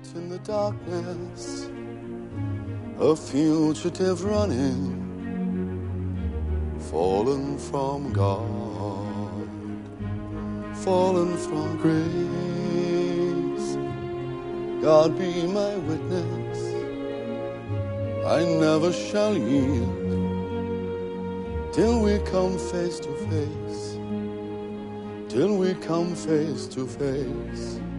in the darkness, a fugitive running, fallen from God, fallen from grace. God be my witness, I never shall yield till we come face to face, till we come face to face.